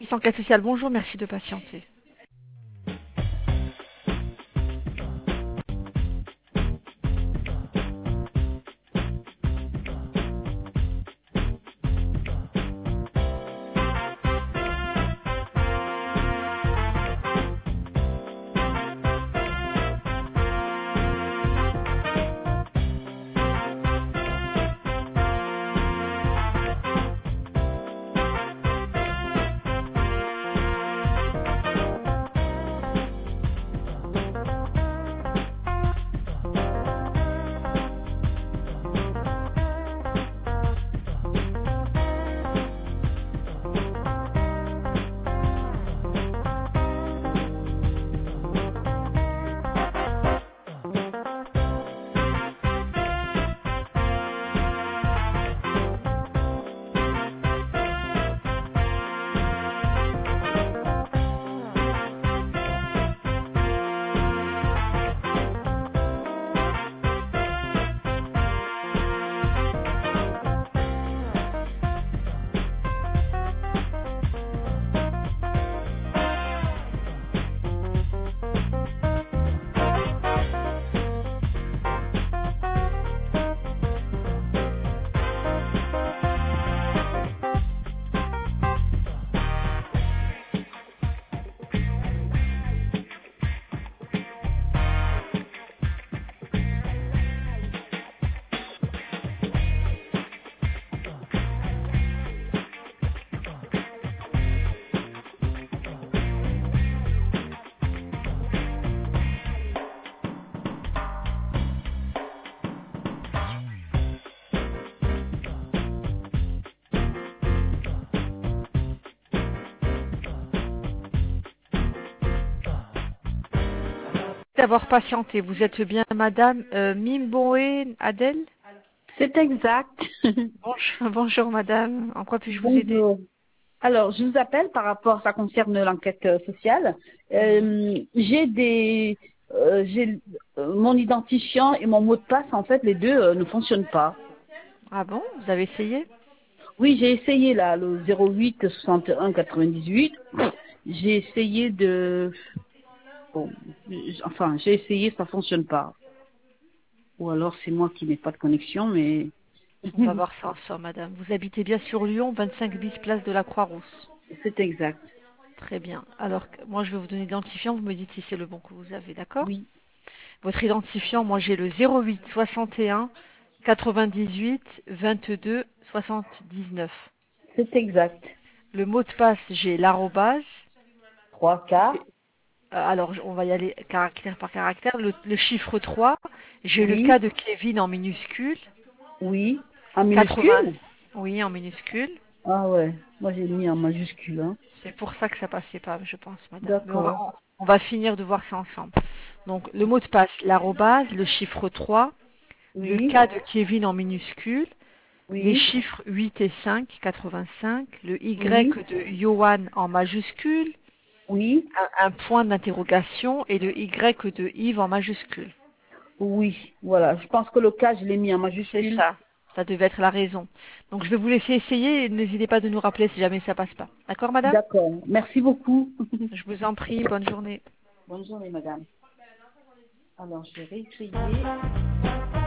assistant enquête sociale, bonjour, merci de patienter. D'avoir patienté. Vous êtes bien Madame Mimboé Adèle? C'est exact. Bonjour, bonjour Madame. En quoi puis-je vous aider? Bonjour. Alors, je vous appelle par rapport, ça concerne l'enquête sociale. Mon identifiant et mon mot de passe, en fait, les deux ne fonctionnent pas. Ah bon? Vous avez essayé? Oui, j'ai essayé là, le 08 61 98. J'ai essayé j'ai essayé, ça fonctionne pas. Ou alors c'est moi qui n'ai pas de connexion, mais On va voir ça ensemble, Madame. Vous habitez bien sur Lyon, 25 bis place de la Croix-Rousse. c'est exact. Très bien. Alors, moi, je vais vous donner l'identifiant. Vous me dites si c'est le bon que vous avez, d'accord? Oui, Votre identifiant, moi, j'ai le 08 61 98 22 79. c'est exact. Le mot de passe, j'ai l'arrobase. 3K. Alors, on va y aller caractère par caractère. Le chiffre 3, j'ai le Oui, cas de Kevin en minuscule. oui. En 80, minuscule? oui, en minuscule. Ah ouais, moi j'ai mis en majuscule. Hein. C'est pour ça que ça passait pas, je pense, madame. Mais D'accord. on va finir de voir ça ensemble. Donc, le mot de passe, l'arrobase, le chiffre 3, le Oui, cas de Kevin en minuscule, les oui, chiffres 8 et 5, 85, le oui, Y de Johan en majuscule, oui, un point d'interrogation et le Y de Yves en majuscule. oui. Voilà, je pense que le cas, je l'ai mis en C'est majuscule. ça. Ça devait être la raison. Donc, je vais vous laisser essayer et n'hésitez pas de nous rappeler si jamais ça passe pas. D'accord, madame? D'accord. Merci beaucoup. Je vous en prie. Bonne journée. Bonne journée, madame. Alors, je vais réessayer.